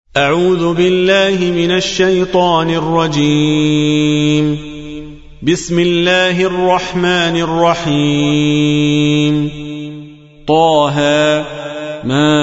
أعوذ بالله من الشيطان الرجيم. بسم الله الرحمن الرحيم. طه ما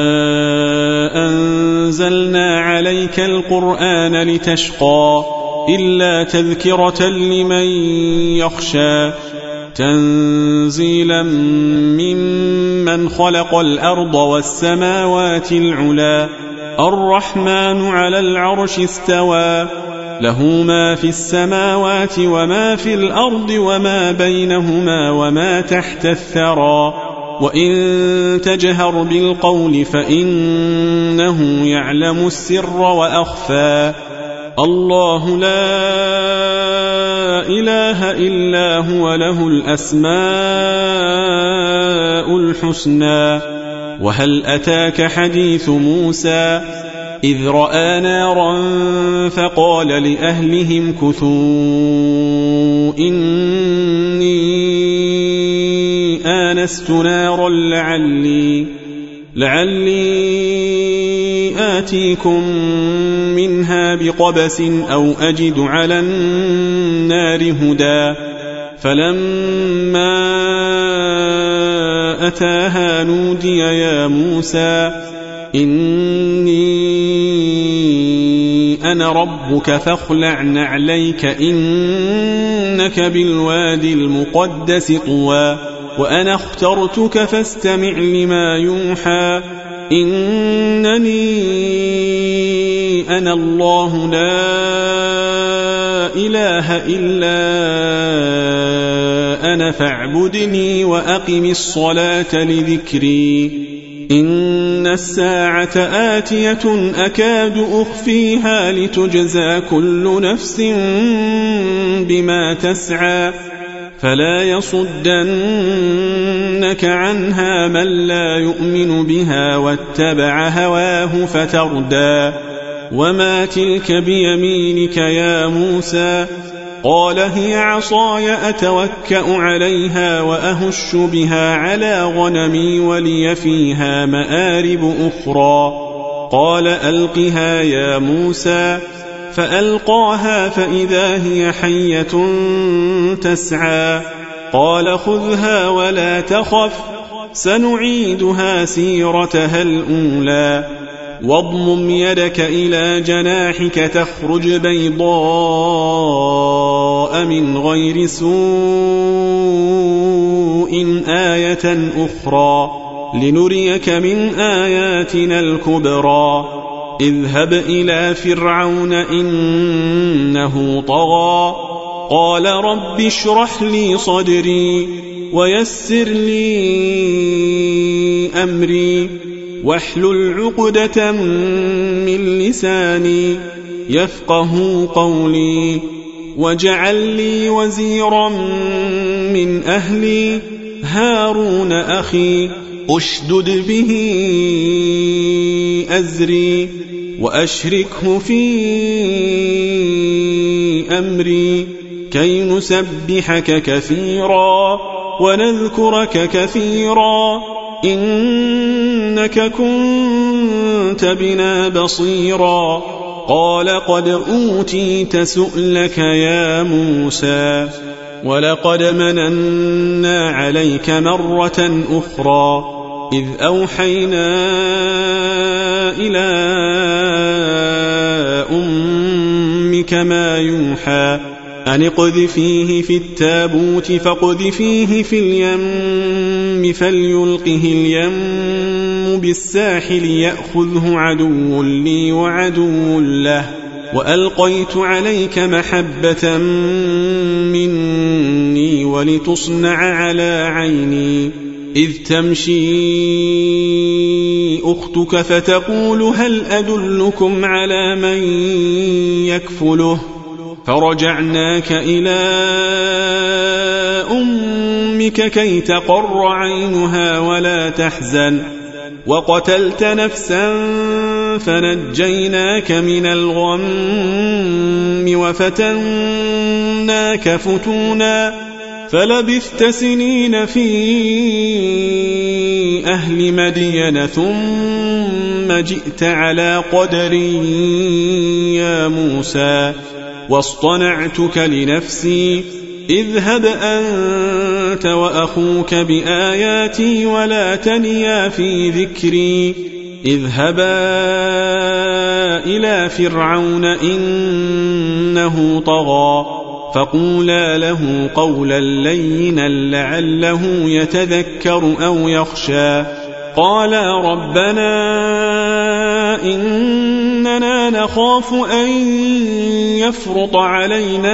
أنزلنا عليك القرآن لتشقى إلا تذكرة لمن يخشى تنزيلا ممن خلق الأرض والسماوات العلى الرحمن على العرش استوى له ما في السماوات وما في الأرض وما بينهما وما تحت الثرى وإن تجهر بالقول فإنه يعلم السر وأخفى الله لا إله إلا هو له الأسماء الحسنى. وهل أتاك حديث موسى إذ رأى نارا فقال لأهلهم كثوا إني آنست نارا لعلي آتيكم منها بقبس أو أجد على النار هدى فلما أتاها نودي يا موسى إني أنا ربك فاخلع نعليك إنك بالوادي المقدس طوى وأنا اخترتك فاستمع لما يوحى إنني أنا الله لا إله إلا أنا فاعبدني وأقم الصلاة لذكري إن الساعة آتية أكاد أخفيها لتجزى كل نفس بما تسعى فلا يصدنك عنها من لا يؤمن بها واتبع هواه فتردى وما تلك بيمينك يا موسى قال هي عصاي أتوكأ عليها وأهش بها على غنمي ولي فيها مآرب أخرى قال ألقها يا موسى فألقاها فإذا هي حية تسعى قال خذها ولا تخف سنعيدها سيرتها الأولى واضمم يدك إلى جناحك تخرج بيضاء من غير سوء آية أخرى لنريك من آياتنا الكبرى اذهب إلى فرعون إنه طغى قال رب اشرح لي صدري ويسر لي أمري واحلل عقدة من لساني يفقه قولي واجعل لي وزيرا من أهلي هارون أخي أشدد به أزري وأشركه في أمري كي نسبحك كثيرا ونذكرك كثيرا إنك كنت بنا بصيرا قال قد أوتيت سؤلك يا موسى ولقد مننا عليك مرة أخرى إذ أوحينا إلى أمك ما يوحى أن اقذفيه في التابوت فاقذفيه في اليم فليلقه اليم بالساحل يأخذه عدو لي وعدو له وألقيت عليك محبة مني ولتصنع على عيني إذ تمشي أختك فتقول هل أدلكم على من يكفله فرجعناك إلى أمك كي تقر عينها ولا تحزن وقتلت نفسا فنجيناك من الغم وفتناك فتونا فلبثت سنين في أهل مدين ثم ثم جئت على قدري يا موسى واصطنعتك لنفسي اذهب أنت وأخوك بآياتي ولا تنيا في ذكري اذهبا إلى فرعون إنه طغى فقولا له قولا لينا لعله يتذكر أو يخشى قالا ربنا إننا نخاف أن يفرط علينا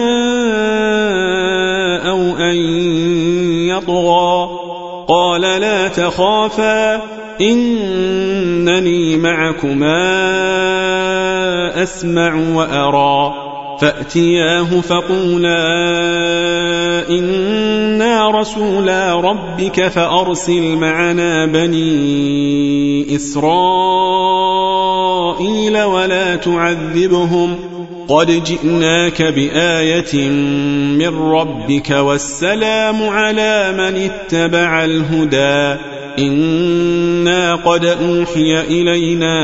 أو أن يطغى قال لا تخافا إنني معكما أسمع وأرى فأتياه فقولا إنا رسولا ربك فأرسل معنا بني إسرائيل ولا تعذبهم قد جئناك بآية من ربك والسلام على من اتبع الهدى إنا قد أوحي إلينا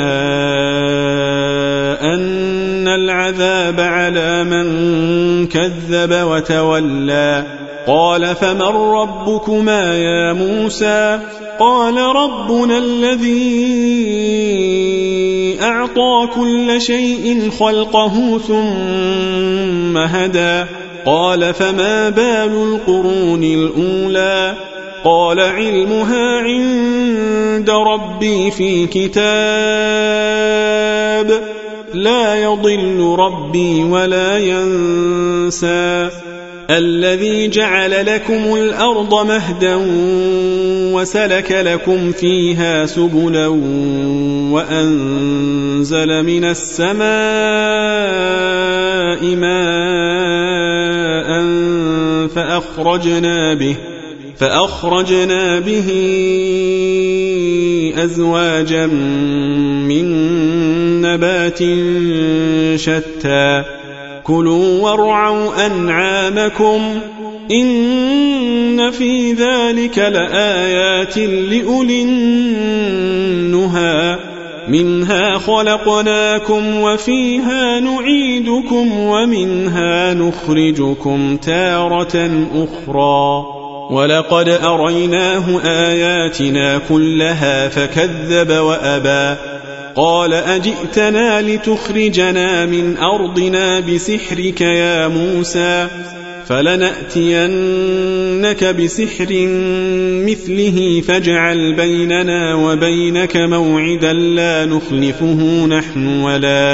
أن العذاب على من كذب وتولى قال فمن ربكما يا موسى قال ربنا الذي أعطى كل شيء خلقه ثم هدى قال فما بال القرون الأولى قال علمها عند ربي في كتاب لا يضل ربي ولا ينسى الذي جعل لكم الأرض مهدا وسلك لكم فيها سبلا وأنزل من السماء ماء فأخرجنا به أزواجا من نبات شتى كلوا وارعوا أنعامكم إن في ذلك لآيات لأولي النهى منها خلقناكم وفيها نعيدكم ومنها نخرجكم تارة أخرى ولقد أريناه آياتنا كلها فكذب وأبى قال أجئتنا لتخرجنا من أرضنا بسحرك يا موسى فلنأتينك بسحر مثله فاجعل بيننا وبينك موعدا لا نخلفه نحن ولا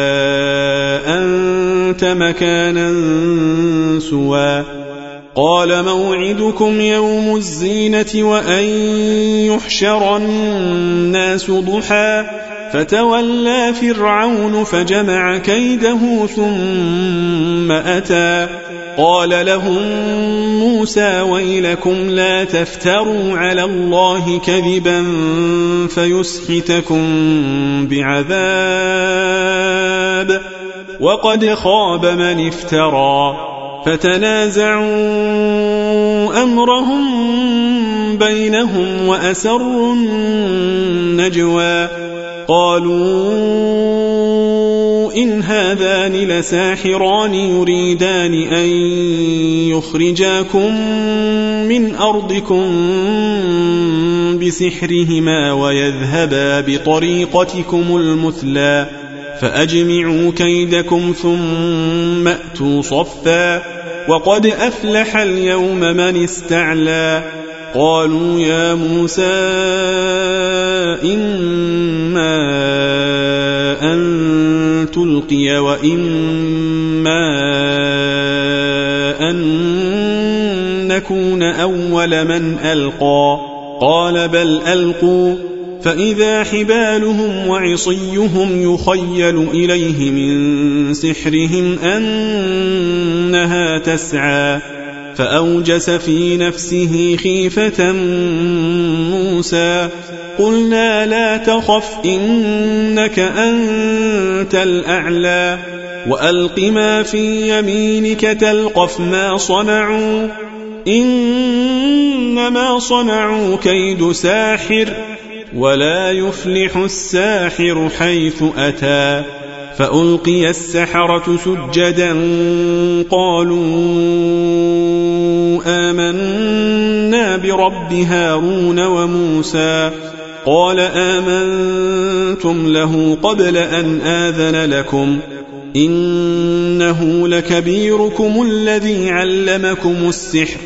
أنت مكانا سوى قال موعدكم يوم الزينة وأن يحشر الناس ضحى فتولى فرعون فجمع كيده ثم أتى قال لهم موسى ويلكم لا تفتروا على الله كذبا فيسحتكم بعذاب وقد خاب من افترى فتنازعوا أمرهم بينهم وأسروا النجوى قالوا إن هذان لساحران يريدان أن يخرجاكم من أرضكم بسحرهما ويذهبا بطريقتكم المثلى فأجمعوا كيدكم ثم أتوا صفا وقد أفلح اليوم من استعلى قالوا يا موسى إما أن تلقي وإما أن نكون أول من ألقى قال بل ألقوا فإذا حبالهم وعصيهم يخيل إليه من سحرهم أنها تسعى فأوجس في نفسه خيفة موسى قلنا لا تخف إنك أنت الأعلى وألق ما في يمينك تلقف ما صنعوا إنما صنعوا كيد ساحر ولا يفلح الساحر حيث أتى. فألقي السحرة سجدا قالوا آمنا برب هارون وموسى. قال آمنتم له قبل أن آذن لكم إنه لكبيركم الذي علمكم السحر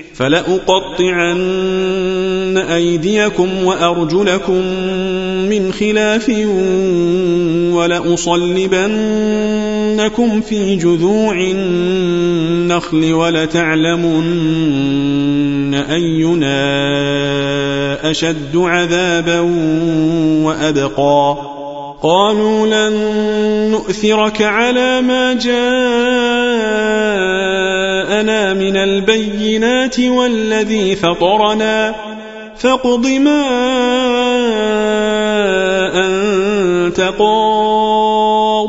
فلأقطعن أيديكم وأرجلكم من خلاف ولأصلبنكم في جذوع النخل ولتعلمن أينا أشد عذابا وأبقى. قالوا لن نؤثرك على ما جاءنا من البينات والذي فطرنا فاقض ما أنت قاض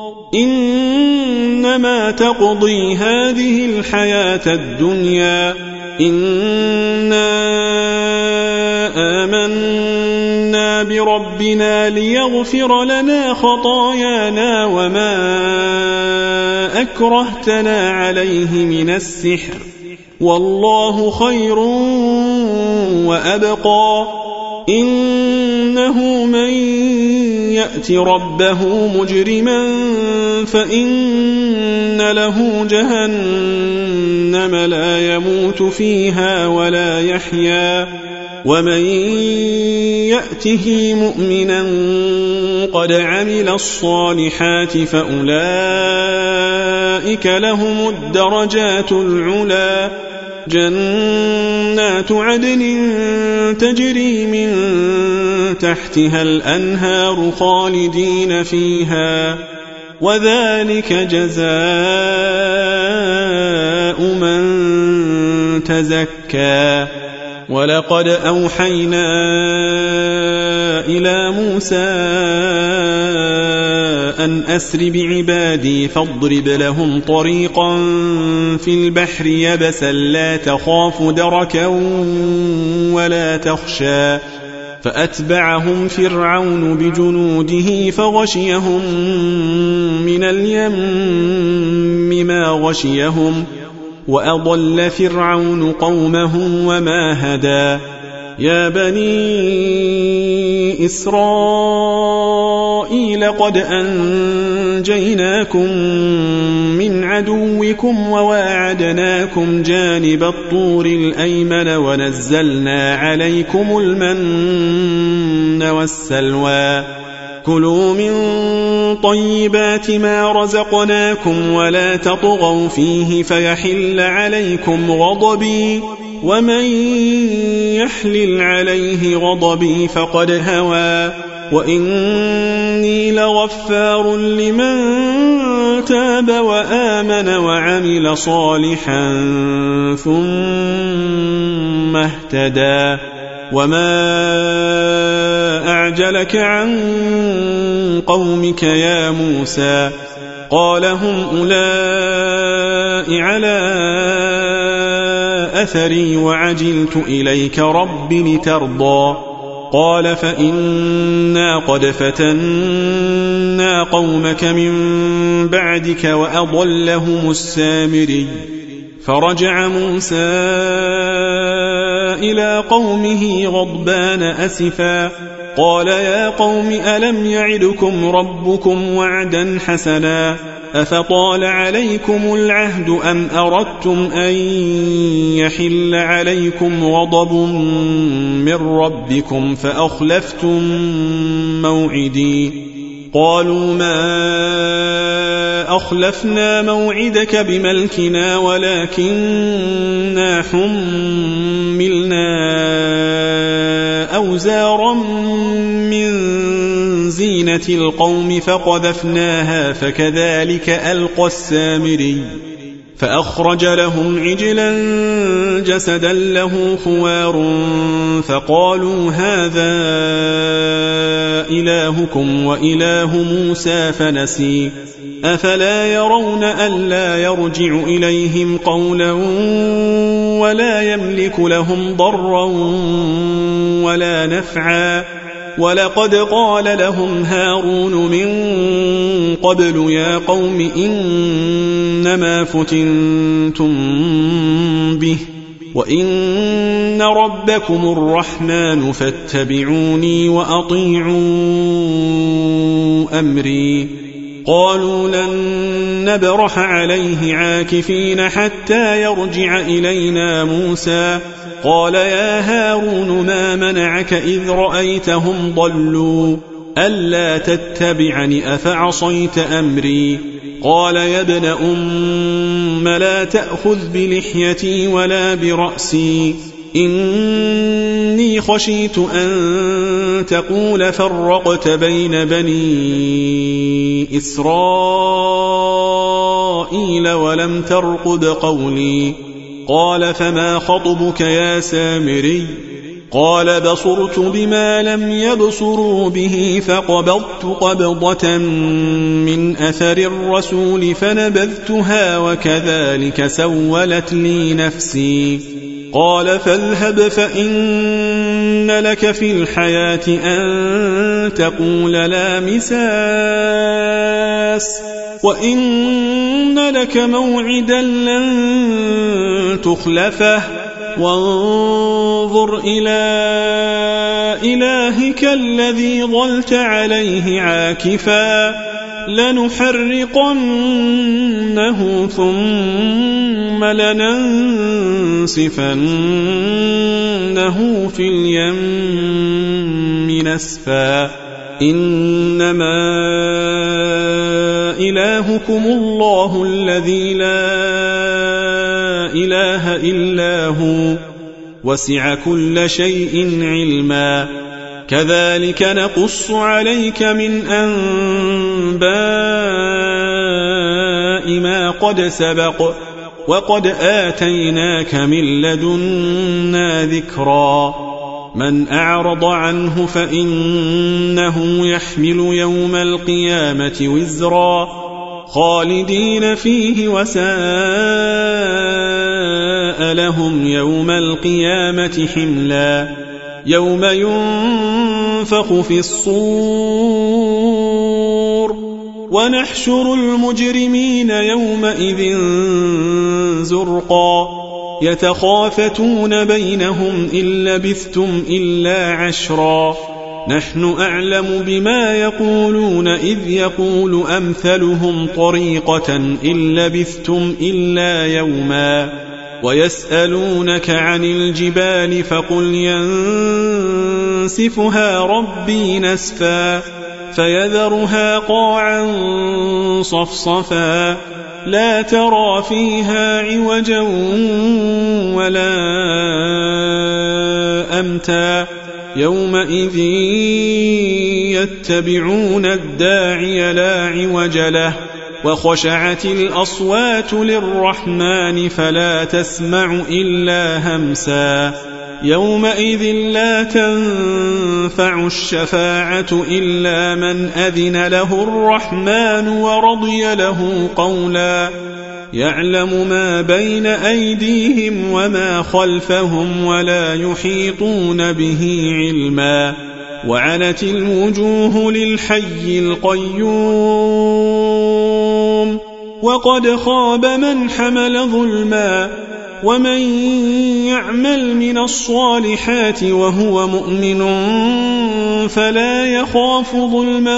إنما تقضي هذه الحياة الدنيا إنا آمنا بربنا ليغفر لنا خطايانا وما أكرهتنا عليه من السحر والله خير وأبقى. إنه من يأت ربه مجرما فإن له جهنم لا يموت فيها ولا يحيا ومن يأته مؤمنا قد عمل الصالحات فأولئك لهم الدرجات العلى جنات عدن تجري من تحتها الأنهار خالدين فيها وذلك جزاء من تزكى. ولقد أوحينا إلى موسى أن أسر بعبادي فاضرب لهم طريقا في البحر يبسا لا تخاف دركا ولا تخشى. فأتبعهم فرعون بجنوده فغشيهم من اليم ما غشيهم وأضل فرعون قومه وما هدى. يا بني إسرائيل قد أنجيناكم من عدوكم وواعدناكم جانب الطور الأيمن ونزلنا عليكم المن والسلوى. كلوا من طيبات ما رزقناكم ولا تطغوا فيه فيحل عليكم غضبي ومن يحلل عليه غضبي فقد هوى وإني لغفار لمن تاب وآمن وعمل صالحا ثم اهتدى. وما أعجلك عن قومك يا موسى؟ قال هم أولئك على أثري وعجلت إليك رب لترضى. قال فإنا قد فتنا قومك من بعدك وأضلهم السامري. فرجع موسى إلى قومه غضبان أسفا قال يا قوم ألم يعدكم ربكم وعدا حسنا أفطال عليكم العهد أم أردتم أن يحل عليكم غضب من ربكم فأخلفتم موعدي. قالوا ما أخلفنا موعدك بملكنا ولكننا حملنا أوزارا من زينة القوم فقذفناها فكذلك ألقى السامري. فأخرج لهم عجلا جسدا له خوار فقالوا هذا إلهكم وإله موسى فنسي. أفلا يرون ألا يرجع إليهم قولا ولا يملك لهم ضرا ولا نفعا ولقد قال لهم هارون من قبل يا قوم إنما فتنتم به وإن ربكم الرحمن فاتبعوني وأطيعوا أمري قالوا لن نبرح عليه عاكفين حتى يرجع إلينا موسى قال يا هارون ما منعك إذ رأيتهم ضلوا ألا تتبعني أفعصيت أمري قال يا ابن أم لا تأخذ بلحيتي ولا برأسي إني خشيت أن تقول فرقت بين بني إسرائيل ولم ترقب قولي قال فما خطبك يا سامري قال بصرت بما لم يبصروا به فقبضت قبضة من أثر الرسول فنبذتها وكذلك سولت لي نفسي قال فاذهب فإن لك في الحياة أن تقول لا مساس وإن لك موعدا لن تخلفه وانظر إلى إلهك الذي ظلت عليه عاكفا لنحرقنه ثم لننسفنه في اليم نسفا إنما إلهكم الله الذي لا إله إلا هو وسع كل شيء علما كذلك نقص عليك من أنباء ما قد سبق وقد آتيناك من لدنا ذكرا من أعرض عنه فإنه يحمل يوم القيامة وزرا خالدين فيه وساء لهم يوم القيامة حملا يوم ينفخ في الصور ونحشر المجرمين يومئذ زرقا يتخافتون بينهم إن لبثتم إلا عشرا نحن أعلم بما يقولون إذ يقول أمثلهم طريقة إن لبثتم إلا يوما ويسألونك عن الجبال فقل ينسفها ربي نسفا فيذرها قاعا صفصفا لا ترى فيها عوجا ولا أمتا يومئذ يتبعون الداعي لا عوج له وخشعت الأصوات للرحمن فلا تسمع إلا همسا يومئذ لا تنفع الشفاعة إلا من أذن له الرحمن ورضي له قولا يعلم ما بين أيديهم وما خلفهم ولا يحيطون به علما وعنت الوجوه للحي القيوم وقد خاب من حمل ظلما ومن يعمل من الصالحات وهو مؤمن فلا يخاف ظلما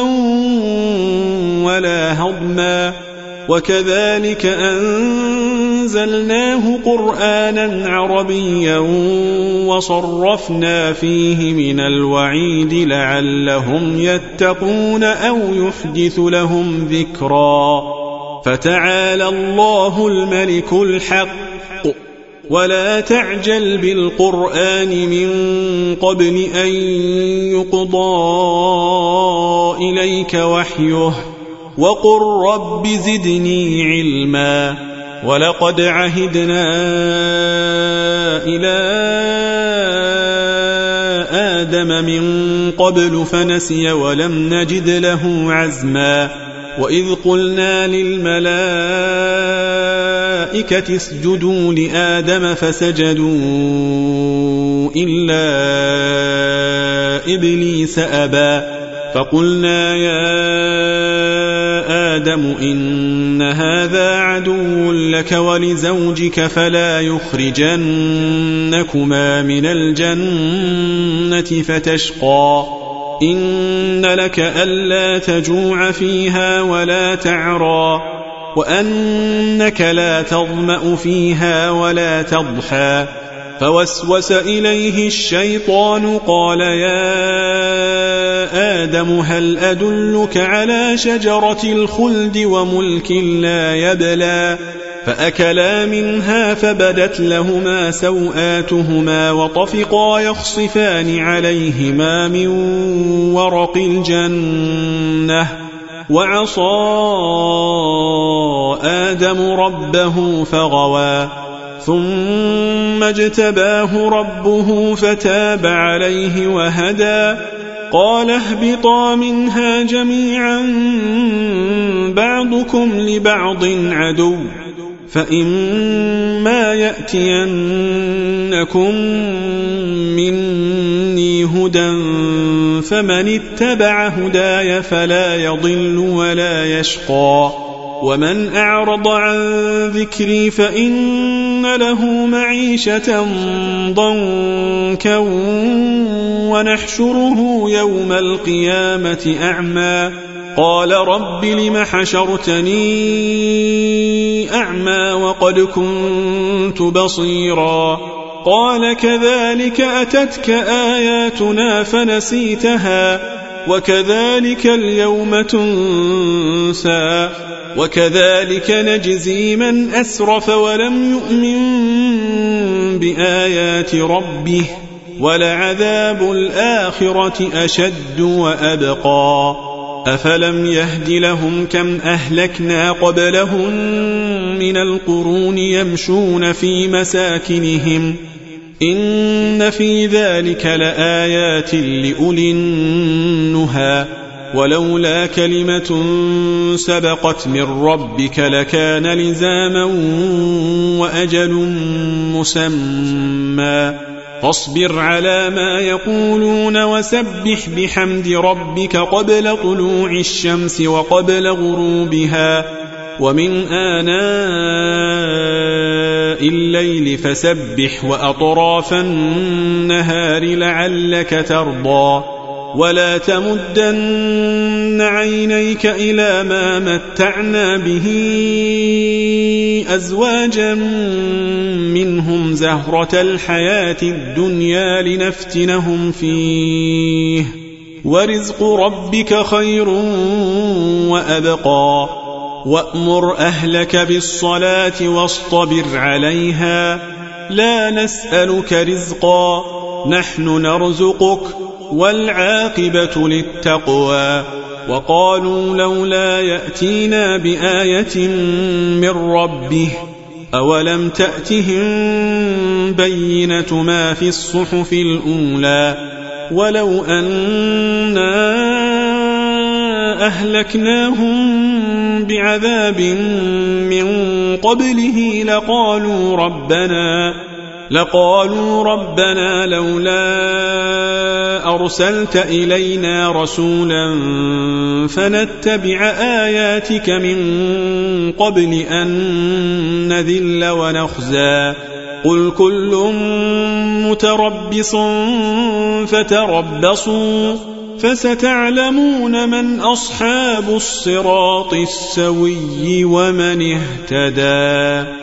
ولا هضما وكذلك أنزلناه قرآنا عربيا وصرفنا فيه من الوعيد لعلهم يتقون أو يحدث لهم ذكرا فتعالى الله الملك الحق ولا تعجل بالقرآن من قبل أن يقضى إليك وحيه وقل رب زدني علما ولقد عهدنا إلى آدم من قبل فنسي ولم نجد له عزما وإذ قلنا للملائكة اسجدوا لآدم فسجدوا إلا إبليس أبى فقلنا يا آدم إن هذا عدو لك ولزوجك فلا يخرجنكما من الجنة فتشقى إن لك ألا تجوع فيها ولا تعرى وأنك لا تظمأ فيها ولا تضحى فوسوس إليه الشيطان قال يا آدم هل أدلك على شجرة الخلد وملك لا يبلى فأكلا منها فبدت لهما سوآتهما وطفقا يخصفان عليهما من ورق الجنة وعصى آدم ربه فغوى ثم اجتباه ربه فتاب عليه وهدى قال اهبطا منها جميعا بعضكم لبعض عدو فإما يأتينكم مني هدى فمن اتبع هداي فلا يضل ولا يشقى ومن أعرض عن ذكري فإن له معيشة ضنكا ونحشره يوم القيامة أعمى قال رب لم حشرتني أعمى وقد كنت بصيرا قال كذلك أتتك آياتنا فنسيتها وكذلك اليوم تنسى وكذلك نجزي من أسرف ولم يؤمن بآيات ربه ولعذاب الآخرة أشد وأبقى أفلم يهد لهم كم أهلكنا قبلهم من القرون يمشون في مساكنهم إن في ذلك لآيات لأولي النهى ولولا كلمة سبقت من ربك لكان لزاما وأجل مسمى فاصبر على ما يقولون وسبح بحمد ربك قبل طلوع الشمس وقبل غروبها ومن آناء الليل فسبح وأطراف النهار لعلك ترضى ولا تمدن عينيك إلى ما متعنا به أزواجا منهم زهرة الحياة الدنيا لنفتنهم فيه ورزق ربك خير وأبقى وأمر أهلك بالصلاة واصطبر عليها لا نسألك رزقا نحن نرزقك والعاقبة للتقوى وقالوا لولا يأتينا بآية من ربه أولم تأتهم بينة ما في الصحف الأولى ولو أنا أهلكناهم بعذاب من قبله لقالوا ربنا لولا أرسلت إلينا رسولا فنتبع آياتك من قبل أن نذل ونخزى قل كل متربص فتربصوا فستعلمون من أصحاب الصراط السوي ومن اهتدى